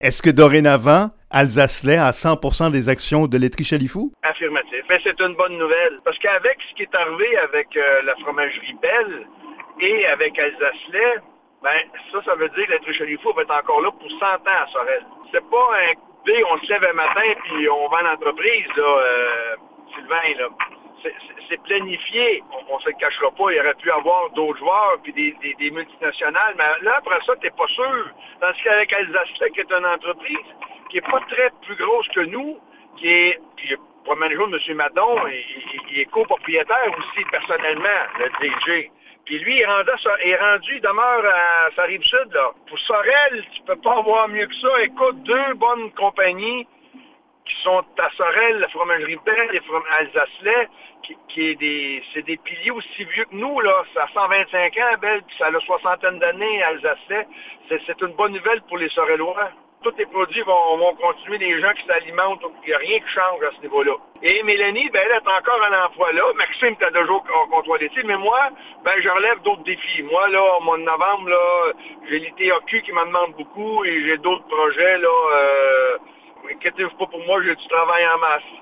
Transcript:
Est-ce que dorénavant, Alsace-Lait a 100% des actions de laiterie Chalifou? Affirmatif. Mais c'est une bonne nouvelle. Parce qu'avec ce qui est arrivé avec la fromagerie Belle et avec Alsace-Lait, ben ça veut dire que laiterie Chalifou va être encore là pour 100 ans à Sorel. C'est pas un dé, on se lève un matin puis on vend l'entreprise, là, Sylvain, là. C'est planifié. On se le cachera pas. Il aurait pu avoir d'autres joueurs puis des multinationales. Mais là, après ça, t'es pas sûr. Tandis qu'avec Alsace-Lait, qui est une entreprise qui est pas très plus grosse que nous, puis pour le jour, M. Madon, il est copropriétaire aussi, personnellement, le DG. Puis lui, il demeure à sa Rive-Sud, là. Pour Sorel, tu peux pas avoir mieux que ça. Écoute, deux bonnes compagnies qui sont à Sorel, la fromagerie Belle et Alsace-Lait, c'est des piliers aussi vieux que nous, là. Ça a 125 ans, Belle, puis ça a une soixantaine d'années, Alsace-Lait. C'est une bonne nouvelle pour les Sorellois. Tous les produits vont continuer, les gens qui s'alimentent, il n'y a rien qui change à ce niveau-là. Et Mélanie, ben, elle est encore en emploi là. Maxime, tu as déjà contre l'été, mais moi, ben, je relève d'autres défis. Moi, là, au mois de novembre, là, j'ai l'ITAQ qui m'en demande beaucoup et j'ai d'autres projets, là. Inquiétez-vous pas pour moi, j'ai du travail en masse.